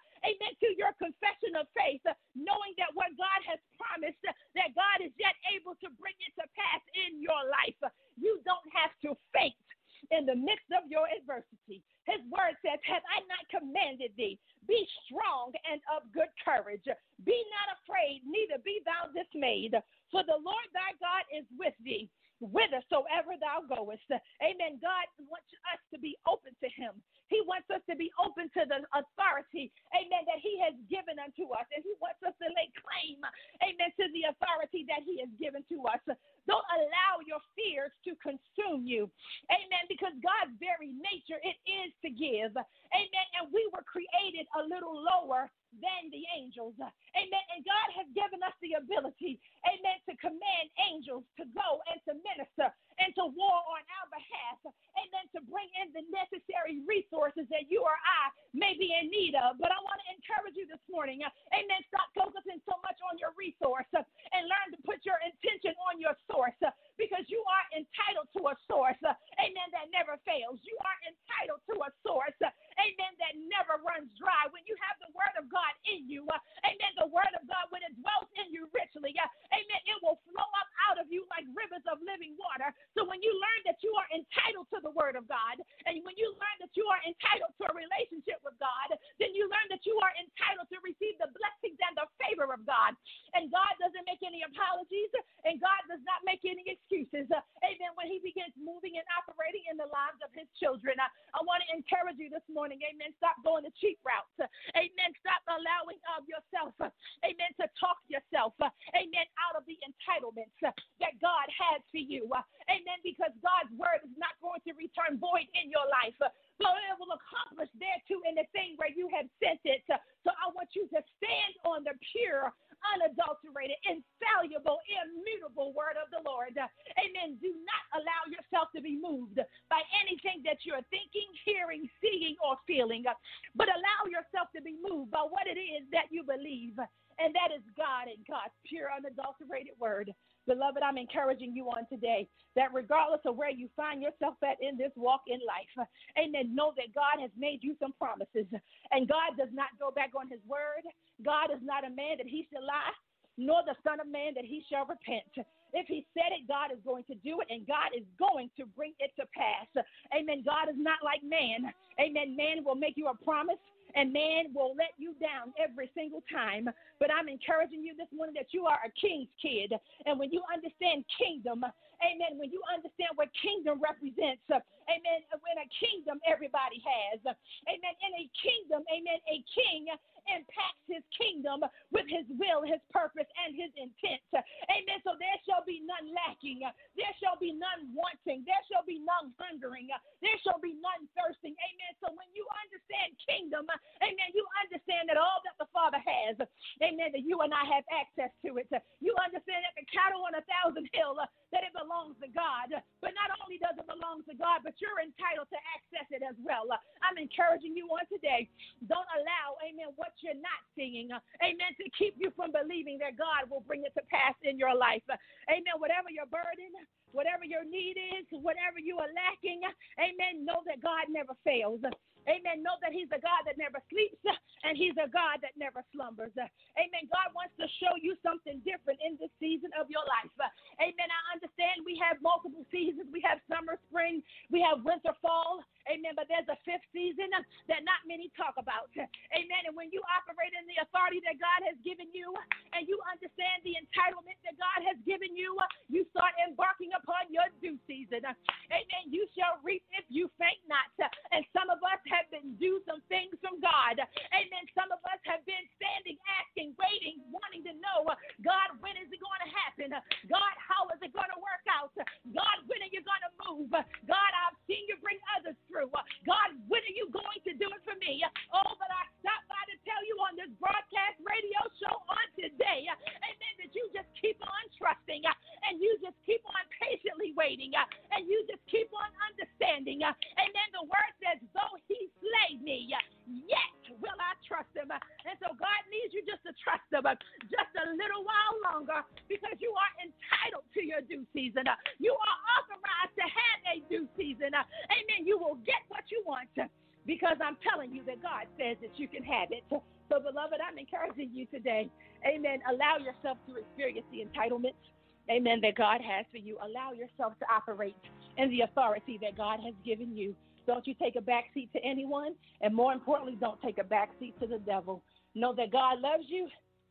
be thou dismayed, for the Lord thy God is with thee, whithersoever thou goest. Amen. God wants us to be open to him. He wants us to be open to the authority, amen, that he has given unto us. And he wants us to lay claim, amen, to the authority that he has given to us. Don't allow your fears to consume you, amen, because God's very nature, it is to give, amen, and we were created a little lower than the angels, amen, and God has given us the ability, amen, to command angels to go and to minister and to war on our behalf, amen, to bring in the necessary resources that you or I may be in need of. But I want to encourage you this morning, amen, stop focusing so much on your resource and learn to put your intention on your source, because you are entitled to a source, amen, that never fails. You are entitled to a source, amen, that never runs dry. When you have the word of God in you, amen, the word of God, when it dwells in you richly, amen, it will flow up out of you like rivers of living water. So when you learn that you are entitled to the word of God, and when you learn that you are entitled to a relationship with God, then you learn that you are entitled to receive the blessings and the favor of God. And God doesn't make any apologies, and God does not make any excuses, amen, when he begins moving and operating in the lives of his children. I, I want to encourage you this morning, amen, stop going the cheap route, amen, stop allowing of yourself, amen, to talk yourself, amen, out of the entitlements that God has for you, amen, because God's word is not going to return void in your life, but it will accomplish thereto in the thing where you have sent it. So I want you to stand on the pure, unadulterated, infallible, immutable word of the Lord. Amen. Do not allow yourself to be moved by anything that you're thinking, hearing, seeing, or feeling, but allow yourself to be moved by what it is that you believe, and that is God and God's pure, unadulterated word. Beloved, I'm encouraging you on today that regardless of where you find yourself at in this walk in life, amen, know that God has made you some promises, and God does not go back on his word. God is not a man that he shall lie, nor the son of man that he shall repent. If he said it, God is going to do it, and God is going to bring it to pass. Amen. God is not like man. Amen. Man will make you a promise, and man will let you down every single time. But I'm encouraging you this morning that you are a king's kid. And when you understand kingdom, amen, when you understand what kingdom represents, amen, when a kingdom everybody has, amen, in a kingdom, amen, a king impacts his kingdom with his will, his purpose, and his intent. Amen. So there shall be none lacking. There shall be none wanting. There shall be none hungering. There shall be none thirsting. Amen. So when you understand kingdom, amen, you understand that all that the Father has, amen, that you and I have access to it. You understand that the cattle on a thousand hill, that it belongs to God. But not only does it belong to God, but you're entitled to access it as well. I'm encouraging you on today. Don't allow, amen, what you're not seeing, amen, to keep you from believing that God will bring it to pass in your life. Amen. Whatever your burden, whatever your need is, whatever you are lacking, amen, know that God never fails. Amen. Know that he's a God that never sleeps, and he's a God that never slumbers. Amen. God wants to show you something different in this season of your life. Amen. I understand we have multiple seasons. We have summer, spring, we have winter, fall. Amen. But there's a fifth season that not many talk about. Amen. And when you operate in the authority that God has given you, and you understand the entitlement that God has given you, you start embarking upon your due season. Amen. You shall reap if you faint not. And some of us have been due some things from God. Amen. Some of us have been standing, asking, waiting, wanting to know, God, when is it going to happen? God, how is it going to work out? God, when are you going to move? God, I've seen you bring others through. God, when are you going to do it for me? Oh, but I stopped by to tell you on this broadcast radio show on today, amen, that you just keep on trusting, and you just keep on patiently waiting, and you just keep on understanding. Amen. The word says, though he slay me, yet will I trust him. And so God needs you just to trust him just a little while longer, because you are entitled to your due season. You are authorized to have a due season. Amen. You will get what you want, because I'm telling you that God says that you can have it. So, beloved, I'm encouraging you today. Amen. Allow yourself to experience the entitlements, amen, that God has for you. Allow yourself to operate in the authority that God has given you. Don't you take a backseat to anyone, and more importantly, don't take a backseat to the devil. Know that God loves you,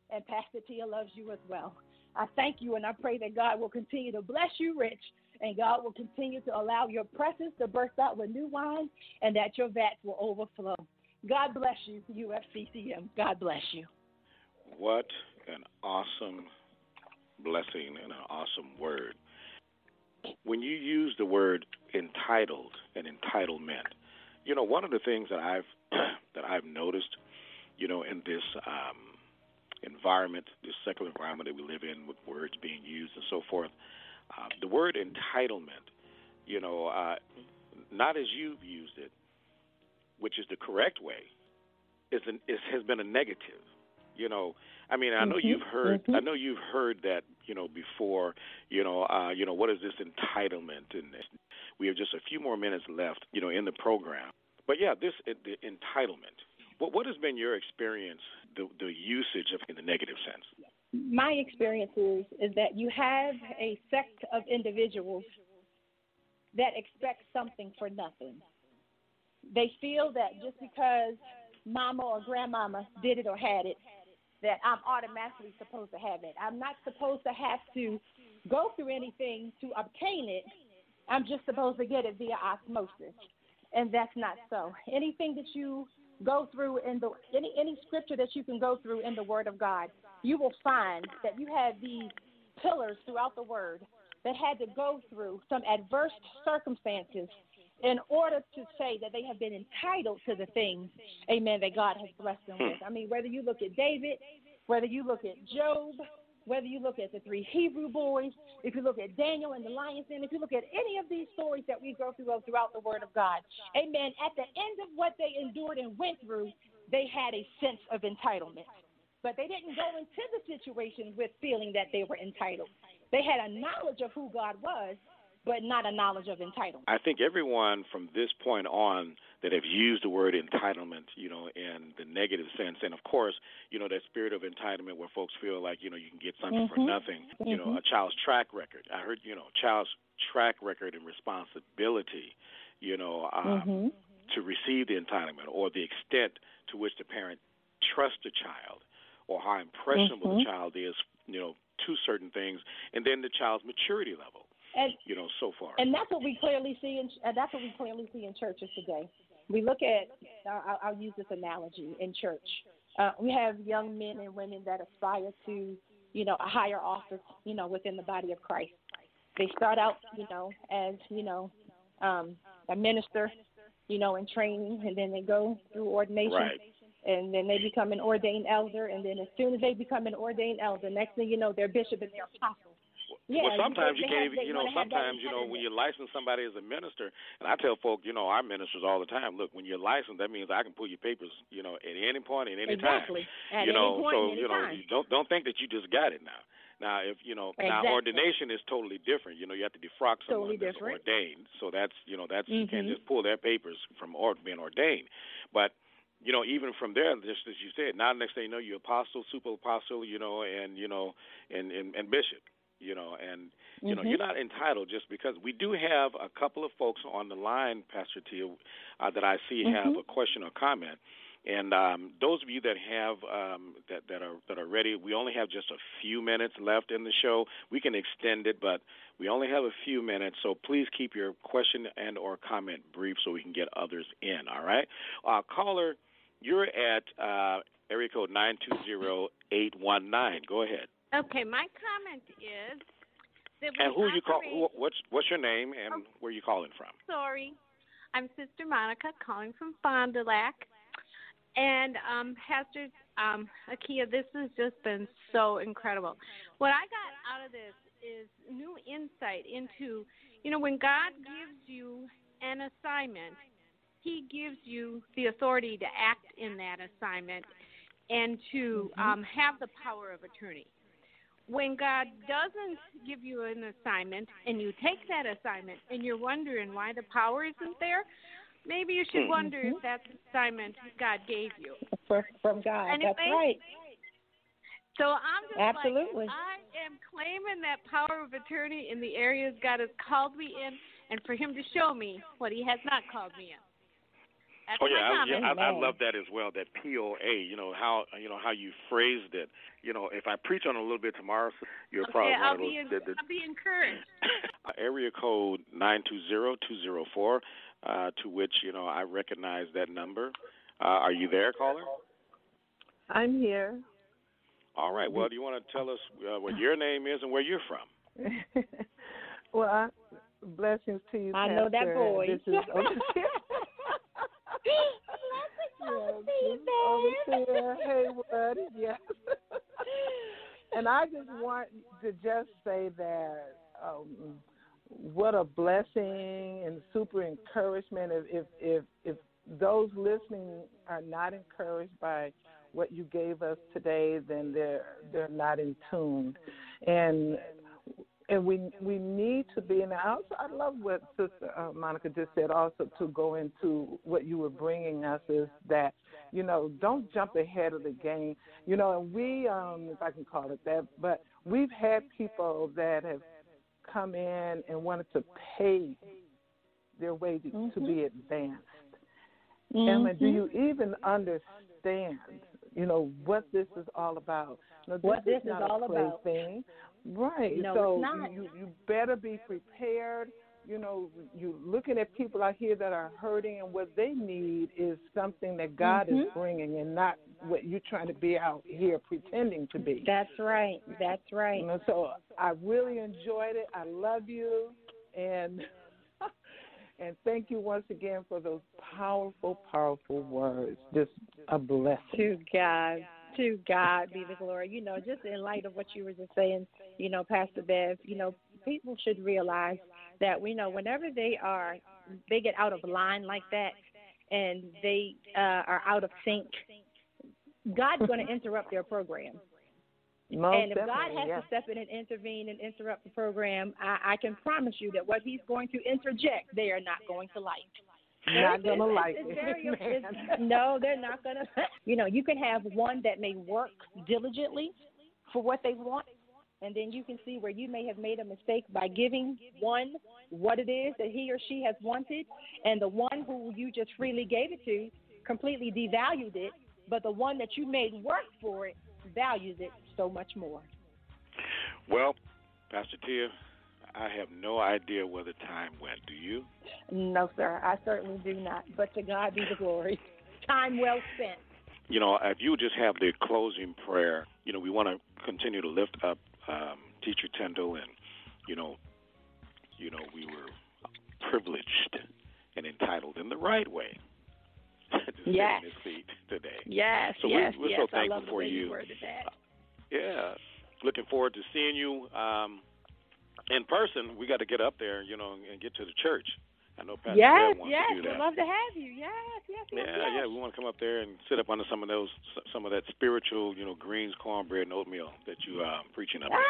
and Pastor Tia loves you as well. I thank you, and I pray that God will continue to bless you rich, and God will continue to allow your presses to burst out with new wine, and that your vats will overflow. God bless you, U F C C M. God bless you. What an awesome blessing and an awesome word. When you use the word entitled and entitlement, you know, one of the things that I've that I've noticed, you know, in this um, environment, this secular environment that we live in, with words being used and so forth, uh, the word entitlement, you know, uh, not as you've used it, which is the correct way, is, an, is has been a negative. You know, I mean, I know mm-hmm. you've heard, mm-hmm. I know you've heard that, you know, before. You know, uh, you know, what is this entitlement? And we have just a few more minutes left, you know, in the program. But yeah, this the entitlement. What what has been your experience, the the usage of in the negative sense? My experience is is that you have a sect of individuals that expect something for nothing. They feel that just because mama or grandmama did it or had it, that I'm automatically supposed to have it. I'm not supposed to have to go through anything to obtain it. I'm just supposed to get it via osmosis. And that's not so. Anything that you go through in the any any scripture that you can go through in the Word of God, you will find that you have these pillars throughout the Word that had to go through some adverse circumstances in order to say that they have been entitled to the things, amen, that God has blessed them with. I mean, whether you look at David, whether you look at Job, whether you look at the three Hebrew boys, if you look at Daniel and the lion's den, if you look at any of these stories that we go through throughout the Word of God, amen, at the end of what they endured and went through, they had a sense of entitlement. But they didn't go into the situation with feeling that they were entitled. They had a knowledge of who God was, but not a knowledge of entitlement. I think everyone from this point on that have used the word entitlement, you know, in the negative sense, and of course, you know, that spirit of entitlement where folks feel like, you know, you can get something mm-hmm. for nothing, mm-hmm. you know, a child's track record. I heard, you know, child's track record and responsibility, you know, um, mm-hmm. to receive the entitlement, or the extent to which the parent trusts the child, or how impressionable mm-hmm. the child is, you know, to certain things, and then the child's maturity level. And, you know, so far. And that's what we clearly see in uh, that's what we clearly see in churches today. We look at, uh, I'll, I'll use this analogy in church. Uh, we have young men and women that aspire to, you know, a higher office, you know, within the body of Christ. They start out, you know, as, you know, um, a minister, you know, in training, and then they go through ordination. Right. And then they become an ordained elder, and then as soon as they become an ordained elder, next thing you know, they're bishop and they're apostle. Yeah, well, sometimes you can't have, even, you know, sometimes, you know, when you license somebody as a minister, and I tell folk, you know, our ministers all the time, look, when you're licensed, that means I can pull your papers, you know, at any point, at any exactly. time. At you know, any point, so, any you know, time. you don't don't think that you just got it now. Now, if, you know, exactly. now ordination is totally different. You know, you have to defrock someone totally that's different. ordained. So that's, you know, that's, mm-hmm. you can't just pull their papers from or, being ordained. But, you know, even from there, just as you said, now next thing you know, you're apostle, super apostle, you know, and, you know, and, and, and bishop. You know, and, you know, mm-hmm. you're not entitled just because. We do have a couple of folks on the line, Pastor Tia, uh, that I see mm-hmm. have a question or comment. And um, those of you that have um, that, that are that are ready, we only have just a few minutes left in the show. We can extend it, but we only have a few minutes. So please keep your question and or comment brief so we can get others in, all right? Uh, caller, you're at uh, area code nine two zero, eight one nine. Go ahead. Okay, my comment is that we and who you call? operate, What's what's your name and oh, where you calling from? Sorry, I'm Sister Monica calling from Fond du Lac, and um, Pastor um, Akia, this has just been so incredible. What I got out of this is new insight into, you know, when God gives you an assignment, He gives you the authority to act in that assignment and to mm-hmm. um, have the power of attorney. When God doesn't give you an assignment and you take that assignment and you're wondering why the power isn't there, maybe you should wonder mm-hmm. if that's the assignment God gave you. For, from God, anyway, that's right. So I'm just Absolutely. like, I am claiming that power of attorney in the areas God has called me in, and for Him to show me what He has not called me in. That's oh yeah, my I, comment. yeah I, I love that as well. That P O A, you know how you know how you phrased it. You know, if I preach on it a little bit tomorrow, you're Okay, probably I'll one of those. be in, the, the, I'll be encouraged. area code nine two zero two zero four, uh, to which you know I recognize that number. Uh, are you there, caller? I'm here. All right. Well, do you want to tell us uh, what your name is and where you're from? Well, I, blessings to you, I Pastor. know that boy. This is Overseer Haywood, yes. And I just want to just say that um, what a blessing and super encouragement. If, if if if those listening are not encouraged by what you gave us today, then they're they're not in tune. And and we we need to be. And I also I love what Sister uh, Monica just said. Also to go into what you were bringing us is that, you know, don't jump ahead of the game. You know, and we um, if I can call it that, but we've had people that have come in and wanted to pay their way to, mm-hmm. to be advanced. Mm-hmm. Emma, do you even understand, you know, what this is all about? No, this what is this not is a all play about. Thing. Right. No, so it's not. You, you better be prepared. You know, you're looking at people out here that are hurting, and what they need is something that God mm-hmm. is bringing and not what you're trying to be out here pretending to be. That's right. That's right. You know, so I really enjoyed it. I love you. And and thank you once again for those powerful, powerful words. Just a blessing. To God. To God be the glory. You know, just in light of what you were just saying, you know, Pastor Bev, you know, people should realize that, we know, whenever they are, they get out of line like that and they uh, are out of sync, God's going to interrupt their program. Most and if God has yeah. to step in and intervene and interrupt the program, I, I can promise you that what he's going to interject, they are not going to like. Not going to like it's, it. Very, it's, no, they're not going to. You know, you can have one that may work diligently for what they want, and then you can see where you may have made a mistake by giving one what it is that he or she has wanted, and the one who you just freely gave it to completely devalued it, but the one that you made work for it values it so much more. Well, Pastor Tia, I have no idea where the time went. Do you? No, sir. I certainly do not. But to God be the glory. Time well spent. You know, if you would just have the closing prayer, you know, we want to continue to lift up um, Teacher Tyndall, and, you know, you know, we were privileged and entitled in the right way to sit yes. in his seat today. Yes, so yes, we're, we're yes. so thankful I love the for way you. you worded that. Yeah. Looking forward to seeing you um, in person. We got to get up there, you know, and get to the church. I know Pastor yes, Bev wants yes, to do that. We'd love to have you. Yes, yes, yes. Yeah, yes. yeah. We want to come up there and sit up under some of those, some of that spiritual, you know, greens, cornbread, and oatmeal that you are um, preaching up there.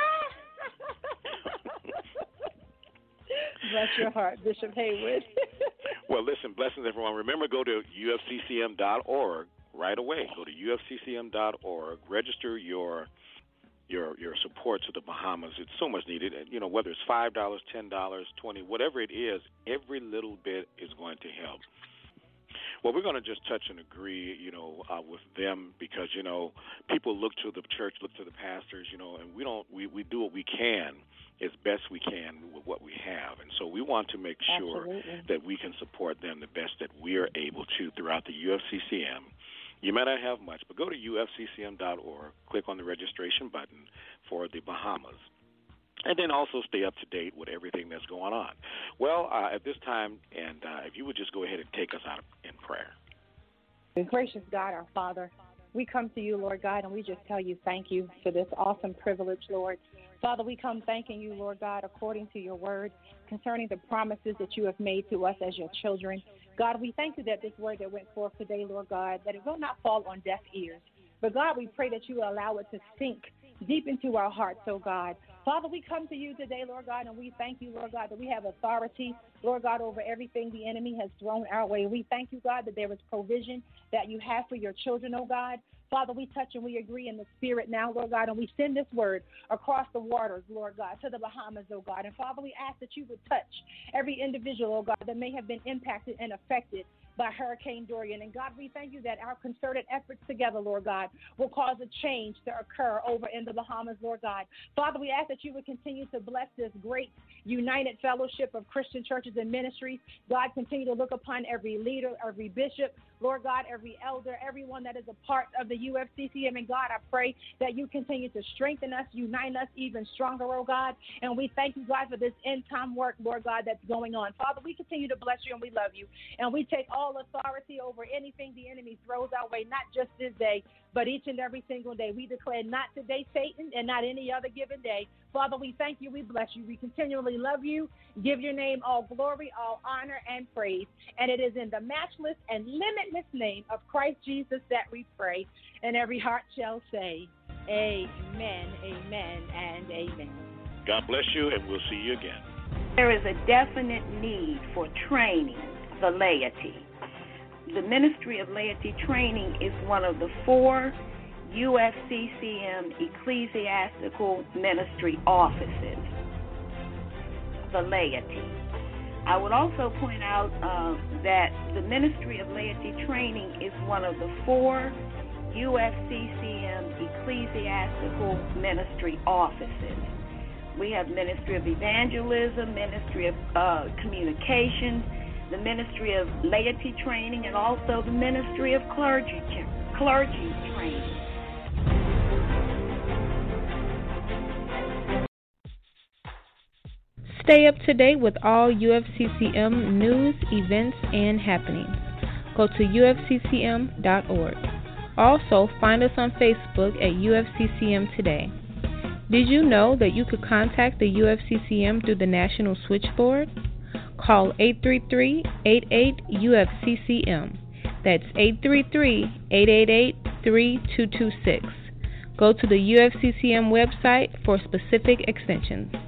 Bless your heart, Bishop Haywood. Well, listen, blessings, everyone. Remember, go to U F C C M dot org right away. Go to U F C C M dot org. Register your your your support to the Bahamas. It's so much needed. You know, whether it's five dollars, ten dollars, twenty dollars, whatever it is, every little bit is going to help. Well, we're going to just touch and agree, you know, uh, with them because, you know, people look to the church, look to the pastors, you know, and we don't, we, we do what we can as best we can with what we have. And so we want to make sure Absolutely. that we can support them the best that we are able to throughout the U F C C M. You may not have much, but go to U F C C M dot org, click on the registration button for the Bahamas, and then also stay up to date with everything that's going on. Well, uh, at this time, and uh, if you would just go ahead and take us out in prayer. Gracious God, our Father, we come to you, Lord God, and we just tell you thank you for this awesome privilege, Lord. Father, we come thanking you, Lord God, according to your word, concerning the promises that you have made to us as your children. God, we thank you that this word that went forth today, Lord God, that it will not fall on deaf ears. But God, we pray that you will allow it to sink deep into our hearts, oh God. Father, we come to you today, Lord God, and we thank you, Lord God, that we have authority, Lord God, over everything the enemy has thrown our way. We thank you, God, that there is provision that you have for your children, oh God. Father, we touch and we agree in the spirit now, Lord God, and we send this word across the waters, Lord God, to the Bahamas, oh God. And Father, we ask that you would touch every individual, oh God, that may have been impacted and affected by Hurricane Dorian. And God, we thank you that our concerted efforts together, Lord God, will cause a change to occur over in the Bahamas, Lord God. Father, we ask that you would continue to bless this great united fellowship of Christian churches and ministries. God, continue to look upon every leader, every bishop, Lord God, every elder, everyone that is a part of the U F C C M. And God, I pray that you continue to strengthen us, unite us even stronger, oh God. And we thank you, God, for this end time work, Lord God, that's going on. Father, we continue to bless you and we love you. And we take all authority over anything the enemy throws our way, not just this day, but each and every single day. We declare not today, Satan, and not any other given day. Father, we thank you. We bless you. We continually love you. Give your name all glory, all honor, and praise. And it is in the matchless and limitless name of Christ Jesus that we pray. And every heart shall say, amen, amen, and amen. God bless you, and we'll see you again. There is a definite need for training the laity. The Ministry of Laity Training is one of the four U F C C M ecclesiastical ministry offices, the laity. I would also point out uh, that the Ministry of Laity Training is one of the four U F C C M ecclesiastical ministry offices. We have Ministry of Evangelism, Ministry of uh, Communications, the Ministry of Laity Training, and also the Ministry of Clergy, clergy Training. Stay up to date with all U F C C M news, events, and happenings. Go to U F C C M dot org. Also, find us on Facebook at U F C C M Today. Did you know that you could contact the U F C C M through the National Switchboard? Call eight three three, eight eight, U F C C M. That's eight three three, eight eight eight, three two two six. Go to the U F C C M website for specific extensions.